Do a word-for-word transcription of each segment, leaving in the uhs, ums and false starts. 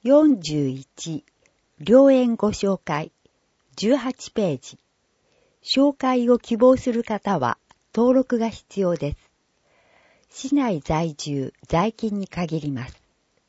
よんじゅういち、良縁ご紹介、じゅうはちページ。紹介を希望する方は登録が必要です。市内在住、在勤に限ります。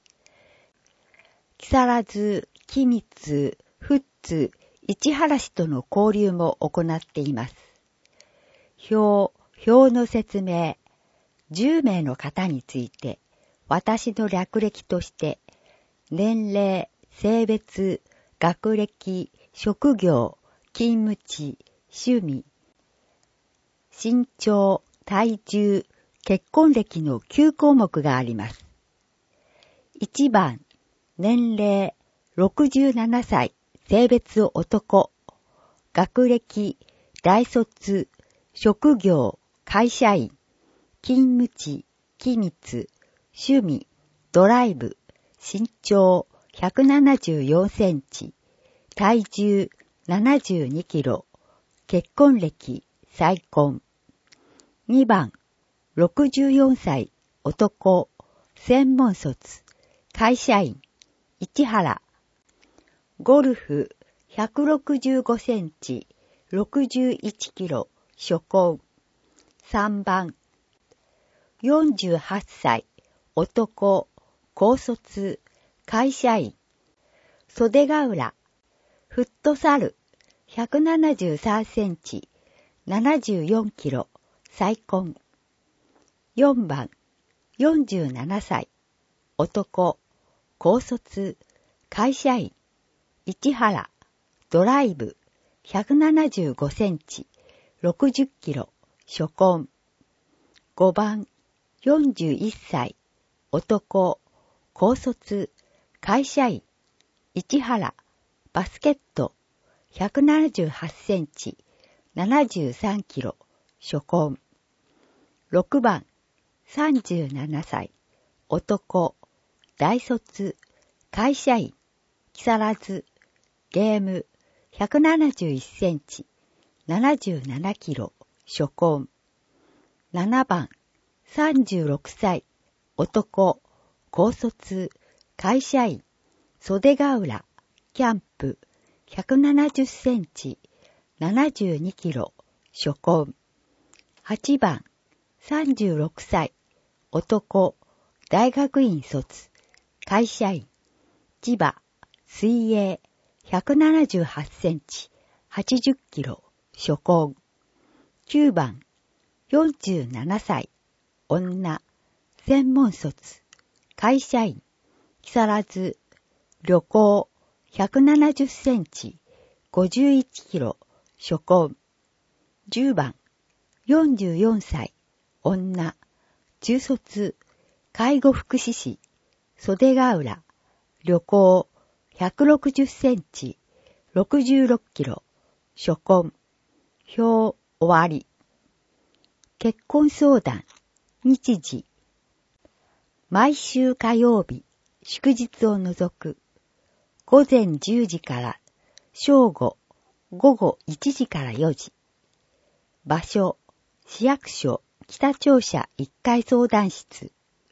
木更津、君津、富津、市原市との交流も行っています。表、表の説明、じゅうめいの方について、私の略歴として、年齢、性別、学歴、職業、勤務地、趣味、身長、体重、結婚歴のきゅう項目があります。いちばん、年齢、ろくじゅうななさい、性別男、学歴、大卒、職業、会社員、勤務地、機密、趣味、ドライブ、身長ひゃくななじゅうよんセンチ、体重ななじゅうにキロ、結婚歴、再婚。にばん、ろくじゅうよんさい、男、専門卒、会社員、市原。ゴルフ、ひゃくろくじゅうごセンチ、ろくじゅういちキロ、初婚。さんばん、よんじゅうはっさい、男、高卒、会社員、袖ヶ浦、フットサル、ひゃくななじゅうさんセンチ、ななじゅうよんキロ、再婚。よんばん、よんじゅうななさい、男、高卒、会社員、市原、ドライブ、ひゃくななじゅうごセンチ、ろくじゅっキロ、初婚。ごばん、よんじゅういっさい、男、高卒、会社員、市原、バスケット、ひゃくななじゅうはちセンチ、ななじゅうさんキロ、初婚。ろくばん、さんじゅうななさい、男、大卒、会社員、木更津、ゲーム、ひゃくななじゅういちセンチ、ななじゅうななキロ、初婚。ななばん、さんじゅうろくさい、男、高卒、会社員、袖ヶ浦、キャンプ、ひゃくななじゅっセンチ、ななじゅうにキロ、初婚。はちばん、さんじゅうろくさい、男、大学院卒、会社員、千葉、水泳、ひゃくななじゅうはちセンチ、はちじゅっキロ、初婚。きゅうばん、よんじゅうななさい、女、専門卒、会社員、木更津、旅行、ひゃくななじゅっセンチ、ごじゅういちキロ、初婚。じゅうばん、よんじゅうよんさい、女、中卒、介護福祉士、袖ヶ浦、旅行、ひゃくろくじゅっセンチ、ろくじゅうろっキロ、初婚。表、終わり。結婚相談、日時。毎週火曜日、祝日を除く。午前じゅうじから正午、午後いちじからよじ。場所、市役所北庁舎いっかい相談室。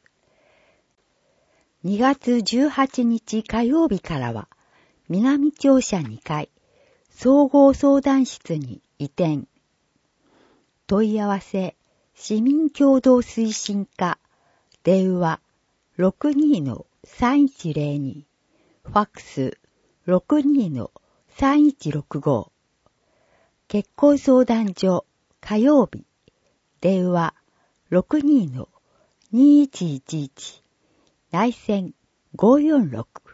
にがつじゅうはちにち火曜日からは南庁舎にかい総合相談室に移転。問い合わせ、市民共同推進課、電話 ろくにーさんいちぜろに、ファックス ろくにーさんいちろくご。結婚相談所、火曜日、電話 ろくにーにいちいちいち、内線ごーよんろく。